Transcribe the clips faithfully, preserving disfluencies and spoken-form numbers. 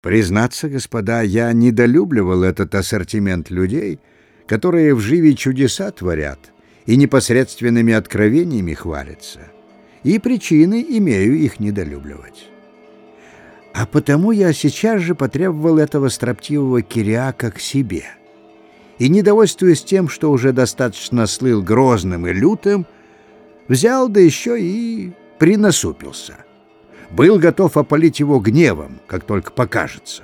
Признаться, господа, я недолюбливал этот ассортимент людей, которые вживе чудеса творят и непосредственными откровениями хвалятся, и причины имею их недолюбливать. А потому я сейчас же потребовал этого строптивого Кириака к себе, и, недовольствуясь тем, что уже достаточно слыл грозным и лютым, взял, да еще и принасупился. Был готов опалить его гневом, как только покажется.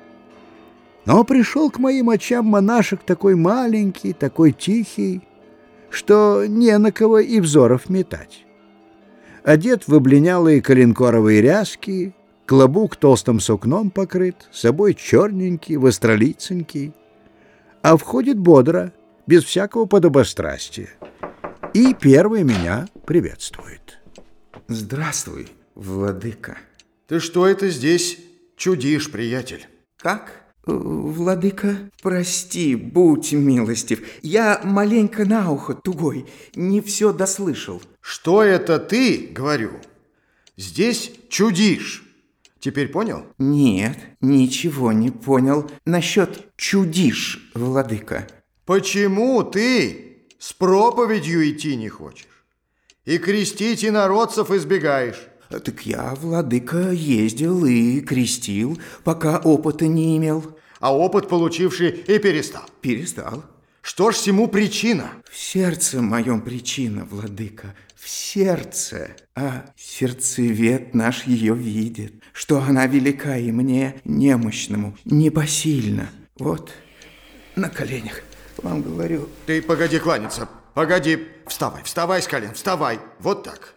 Но пришел к моим очам монашек такой маленький, такой тихий, что не на кого и взоров метать. Одет в облинялые коленкоровые ряски, клобук толстым сукном покрыт, собой черненький, востролиценький, а входит бодро, без всякого подобострастия, и первый меня приветствует. Здравствуй, владыка. Ты что это здесь чудишь, приятель? Как? Владыка, прости, будь милостив. Я маленько на ухо тугой, не все дослышал. Что это ты, говорю, здесь чудишь? Теперь понял? Нет, ничего не понял. Насчет чудишь, владыка. Почему ты с проповедью идти не хочешь? И крестить инородцев избегаешь? Так я, владыка, ездил и крестил, пока опыта не имел. А опыт получивший и перестал? Перестал. Что ж всему причина? В сердце моем причина, владыка, в сердце. А сердцевед наш ее видит, что она велика и мне, немощному, непосильна. Вот, на коленях вам говорю. Ты погоди кланяться, погоди. Вставай, вставай с колен, вставай. Вот так.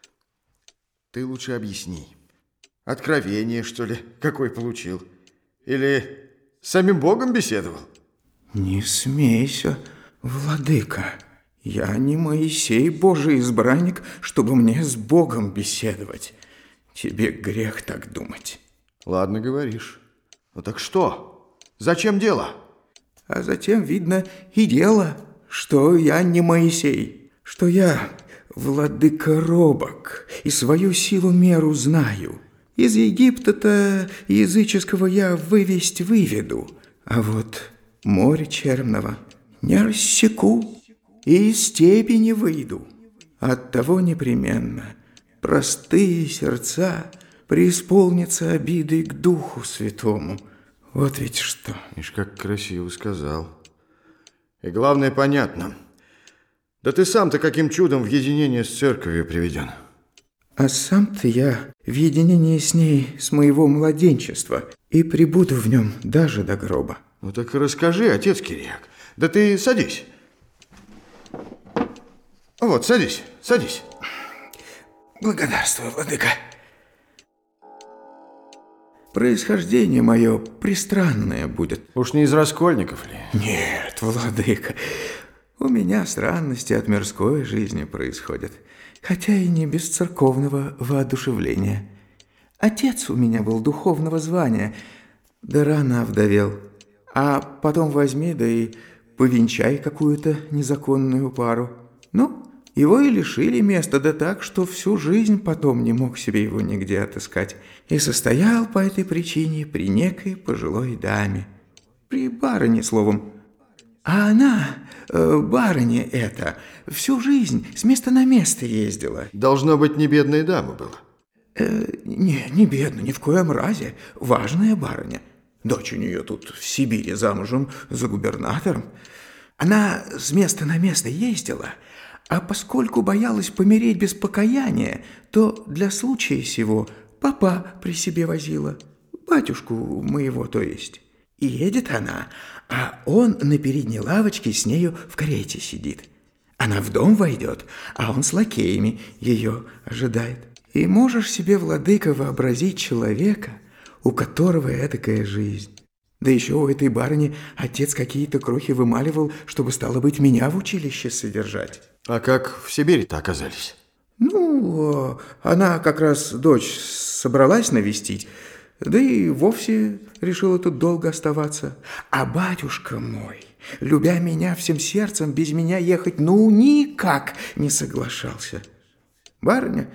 Ты лучше объясни. Откровение, что ли, какой получил? Или с самим Богом беседовал? Не смейся, владыка. Я не Моисей, Божий избранник, чтобы мне с Богом беседовать. Тебе грех так думать. Ладно, говоришь. Ну так что? Зачем дело? А затем, видно, и дело, что я не Моисей, что я владыка робок и свою силу-меру знаю. Из Египта-то языческого я вывесть выведу, а вот море черного не рассеку и из степи не выйду. Оттого непременно простые сердца преисполнятся обидой к Духу Святому. Вот ведь что. Ишь, как красиво сказал. И главное, понятно. Да ты сам-то каким чудом в единение с церковью приведен? А сам-то я в единении с ней с моего младенчества и пребуду в нем даже до гроба. Ну так расскажи, отец Кириак. Да ты садись. Вот, садись, садись. Благодарствую, владыка. Происхождение мое пристранное будет. Уж не из раскольников ли? Нет, владыка. У меня странности от мирской жизни происходят, хотя и не без церковного воодушевления. Отец у меня был духовного звания, да рано овдовел. А потом возьми, да и повенчай какую-то незаконную пару. Ну, его и лишили места, да так, что всю жизнь потом не мог себе его нигде отыскать. И состоял по этой причине при некой пожилой даме. При барыне, словом. А она, э, барыня эта, всю жизнь с места на место ездила. Должно быть, не бедная дама была. Э, не, не бедная, ни в коем разе. Важная барыня. Дочь у нее тут в Сибири замужем за губернатором. Она с места на место ездила, а поскольку боялась помереть без покаяния, то для случая сего папа при себе возила. Батюшку моего, то есть. И едет она, а он на передней лавочке с нею в карете сидит. Она в дом войдет, а он с лакеями ее ожидает. И можешь себе, владыка, вообразить человека, у которого этакая жизнь. Да еще у этой барыни отец какие-то крохи вымаливал, чтобы, стало быть, меня в училище содержать. А как в Сибири-то оказались? Ну, она как раз дочь собралась навестить, да и вовсе решила тут долго оставаться. А батюшка мой, любя меня всем сердцем, без меня ехать ну никак не соглашался. Барыня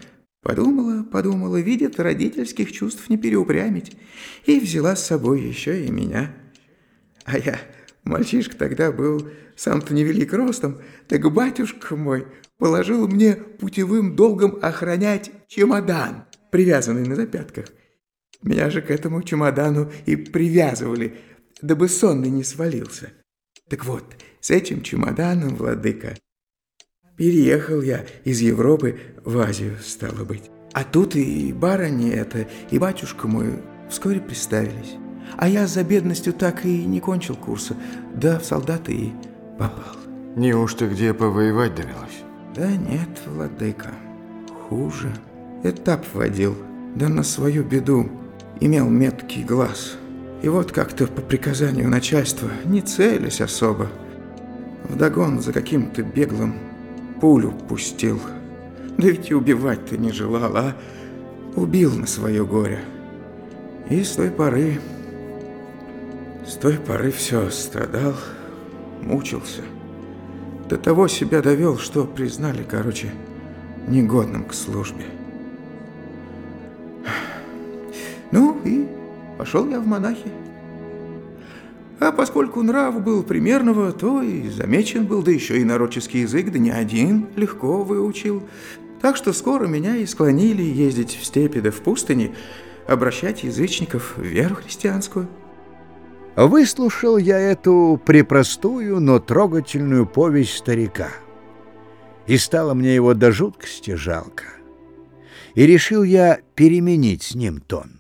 Подумала, подумала, видит, родительских чувств не переупрямить, и взяла с собой еще и меня. А я, мальчишка тогда был, сам-то невелик ростом, так батюшка мой положил мне путевым долгом охранять чемодан, привязанный на запятках. Меня же к этому чемодану и привязывали, дабы сонный не свалился. Так вот, с этим чемоданом, владыка, переехал я из Европы в Азию, стало быть. А тут и барыня эта, и батюшка мой вскоре приставились. А я за бедностью так и не кончил курса, да в солдаты и попал. Неужто где повоевать довелось? Да нет, владыка, хуже. Этап водил, да на свою беду имел меткий глаз. И вот как-то по приказанию начальства, не целясь особо, вдогон за каким-то беглым пулю пустил. Да ведь и убивать-то не желал, а убил на свое горе. И с той поры, с той поры все страдал, мучился. До того себя довел, что признали, короче, негодным к службе. Ну и пошел я в монахи. А поскольку нрав был примерного, то и замечен был, да еще и нароческий язык, да не один, легко выучил. Так что скоро меня и склонили ездить в степи да в пустыне, обращать язычников в веру христианскую. Выслушал я эту препростую, но трогательную повесть старика, и стало мне его до жуткости жалко, и решил я переменить с ним тон.